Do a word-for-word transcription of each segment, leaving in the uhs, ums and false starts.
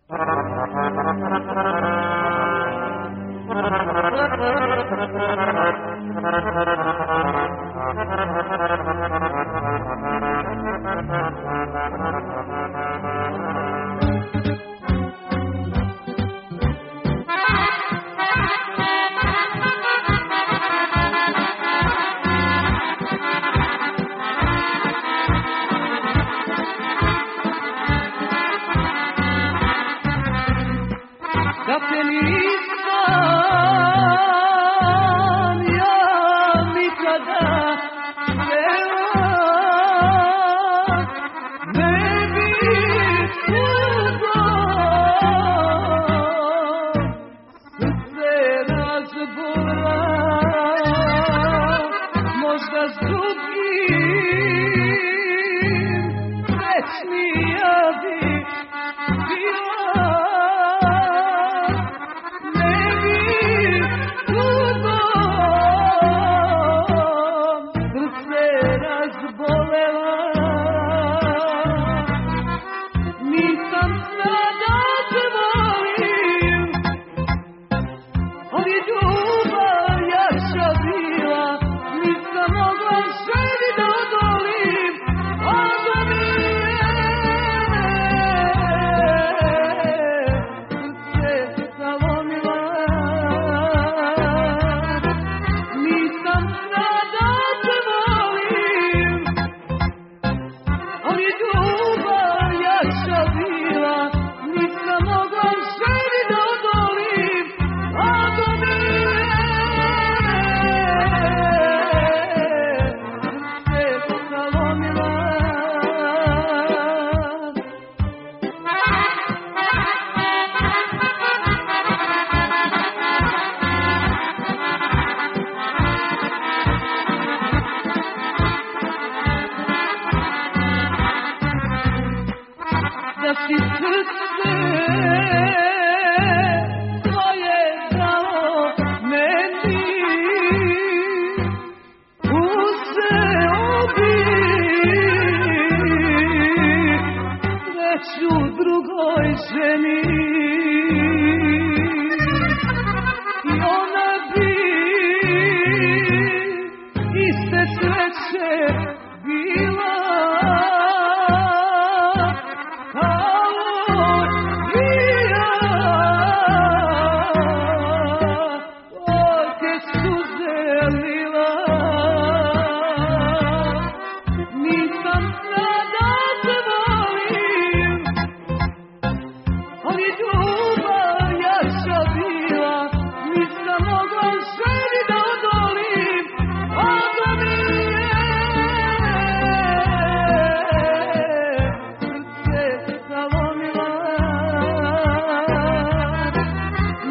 Da te nisam ja nikada htjela, ne bi tugo srce razbola, možda s drugim srećnija bi bila. Da si srce tvoje dao meni, uzeo bi sreću drugoj ženi i ona bi iste sreće bila.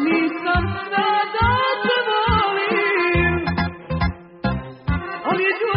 What are you doing?